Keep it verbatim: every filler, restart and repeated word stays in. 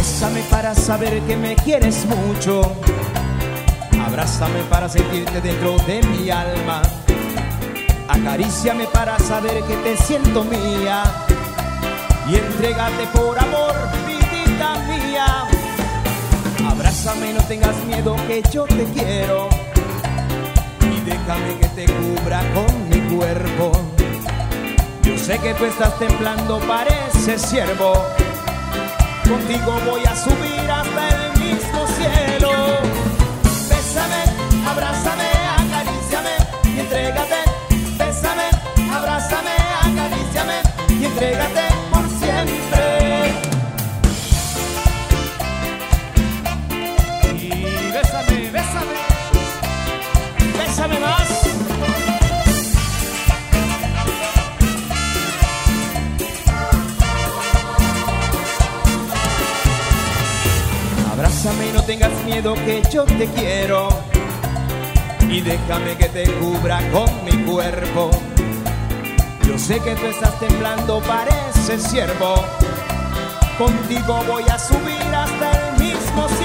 Bésame para saber que me quieres mucho. Abrázame para sentirte dentro de mi alma. Acaríciame para saber que te siento mía. Y entrégate por amor, vidita mía. Abrázame y no tengas miedo que yo te quiero. Y déjame que te cubra con mi cuerpo. Yo sé que tú estás temblando, pareces ciervo. Contigo voy a subir hasta el mismo cielo. Bésame, abrázame, acaríciame y entrégate. Bésame, abrázame, acaríciame y entrégate por siempre. Y bésame, bésame, bésame más. Abrázame y no tengas miedo que yo te quiero. Y déjame que te cubra con mi cuerpo. Yo sé que tú estás temblando, pareces ciervo. Contigo voy a subir hasta el mismo cielo.